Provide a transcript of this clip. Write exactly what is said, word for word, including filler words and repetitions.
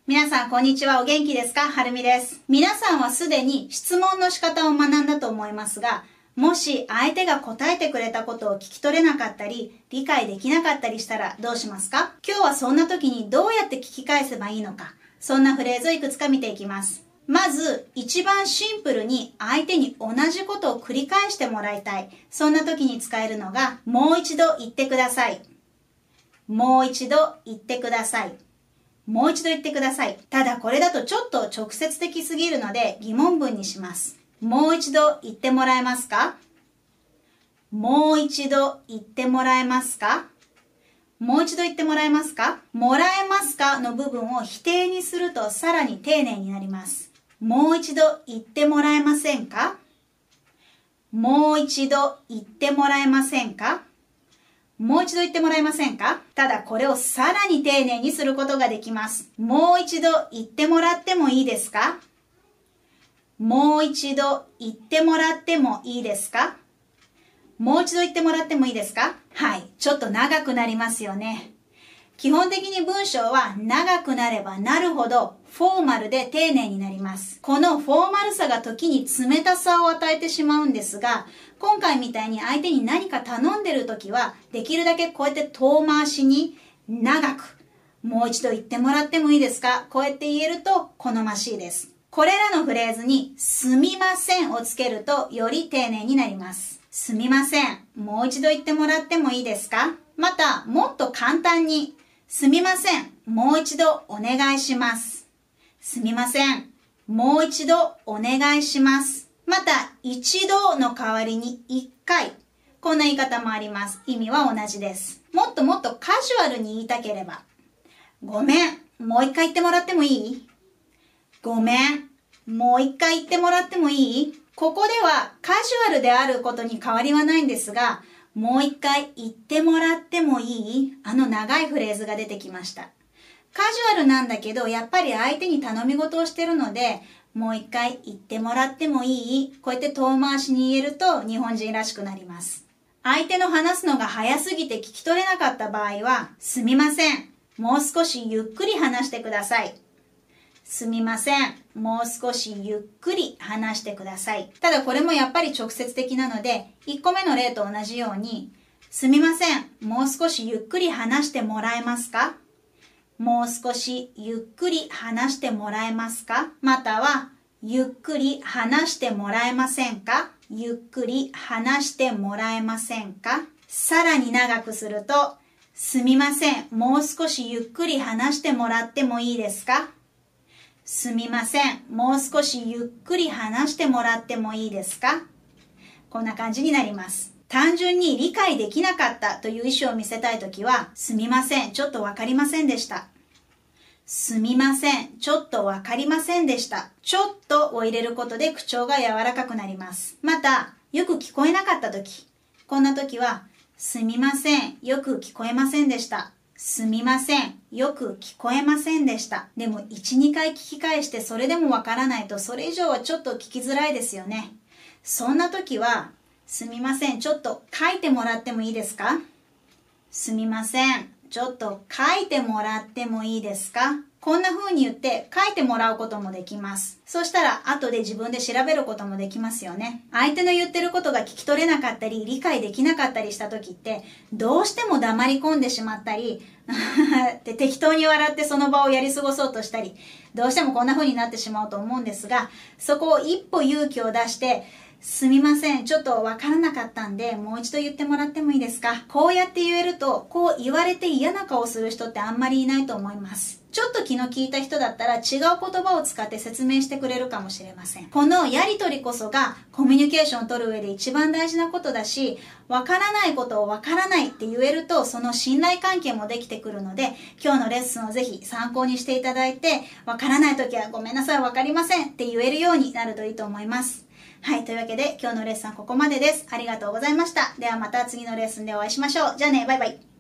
皆さん、こんにちは。お元気ですか？はるみです。皆さんはすでに質問の仕方を学んだと思いますが、もし相手が答えてくれたことを聞き取れなかったり、理解できなかったりしたらどうしますか？今日はそんな時にどうやって聞き返せばいいのか、そんなフレーズをいくつか見ていきます。まず、一番シンプルに相手に同じことを繰り返してもらいたい。そんな時に使えるのが、もう一度言ってください。もう一度言ってください。もう一度言ってください。ただこれだとちょっと直接的すぎるので疑問文にします。もう一度言ってもらえますか？もう一度言ってもらえますか？もう一度言ってもらえますか？もらえますかの部分を否定にするとさらに丁寧になります。もう一度言ってもらえませんか？もう一度言ってもらえませんか？もう一度言ってもらえませんか？ただこれをさらに丁寧にすることができます。もう一度言ってもらってもいいですか？もう一度言ってもらってもいいですか？もう一度言ってもらってもいいですか？はい、ちょっと長くなりますよね。基本的に文章は長くなればなるほどフォーマルで丁寧になります。このフォーマルさが時に冷たさを与えてしまうんですが、今回みたいに相手に何か頼んでる時はできるだけこうやって遠回しに長く、もう一度言ってもらってもいいですか？こうやって言えると好ましいです。これらのフレーズにすみませんをつけるとより丁寧になります。すみません。もう一度言ってもらってもいいですか？また、もっと簡単に、すみません。もう一度お願いします。すみません。もう一度お願いします。また、一度の代わりに一回。こんな言い方もあります。意味は同じです。もっともっとカジュアルに言いたければ、ごめん。もう一回言ってもらってもいい？ごめん。もう一回言ってもらってもいい？ここではカジュアルであることに変わりはないんですが、もう一回言ってもらってもいい？あの長いフレーズが出てきました。カジュアルなんだけど、やっぱり相手に頼み事をしてるので、もう一回言ってもらってもいい？こうやって遠回しに言えると日本人らしくなります。相手の話すのが早すぎて聞き取れなかった場合は、すみません。もう少しゆっくり話してください。すみません。もう少しゆっくり話してください。ただこれもやっぱり直接的なので、いっこめの例と同じように、すみません。もう少しゆっくり話してもらえますか？もう少しゆっくり話してもらえますか？または、ゆっくり話してもらえませんか？ゆっくり話してもらえませんか？さらに長くすると、すみません。もう少しゆっくり話してもらってもいいですか？すみません。もう少しゆっくり話してもらってもいいですか？こんな感じになります。単純に理解できなかったという意思を見せたいときは、すみません。ちょっとわかりませんでした。すみません。ちょっとわかりませんでした。ちょっとを入れることで口調が柔らかくなります。また、よく聞こえなかったとき、こんなときは、すみません。よく聞こえませんでした。すみません。よく聞こえませんでした。でもいち、にかい聞き返してそれでもわからないとそれ以上はちょっと聞きづらいですよね。そんな時は、すみません。ちょっと書いてもらってもいいですか？すみません。ちょっと書いてもらってもいいですか？こんな風に言って書いてもらうこともできます。そしたら後で自分で調べることもできますよね。相手の言ってることが聞き取れなかったり理解できなかったりした時ってどうしても黙り込んでしまったりで適当に笑ってその場をやり過ごそうとしたりどうしてもこんな風になってしまうと思うんですが、そこを一歩勇気を出してすみません。ちょっとわからなかったんで、もう一度言ってもらってもいいですか？こうやって言えると、こう言われて嫌な顔する人ってあんまりいないと思います。ちょっと気の利いた人だったら違う言葉を使って説明してくれるかもしれません。このやりとりこそがコミュニケーションを取る上で一番大事なことだし、わからないことをわからないって言えると、その信頼関係もできてくるので、今日のレッスンをぜひ参考にしていただいて、わからないときはごめんなさい、わかりませんって言えるようになるといいと思います。はい、というわけで今日のレッスンはここまでです。ありがとうございました。ではまた次のレッスンでお会いしましょう。じゃあね、バイバイ。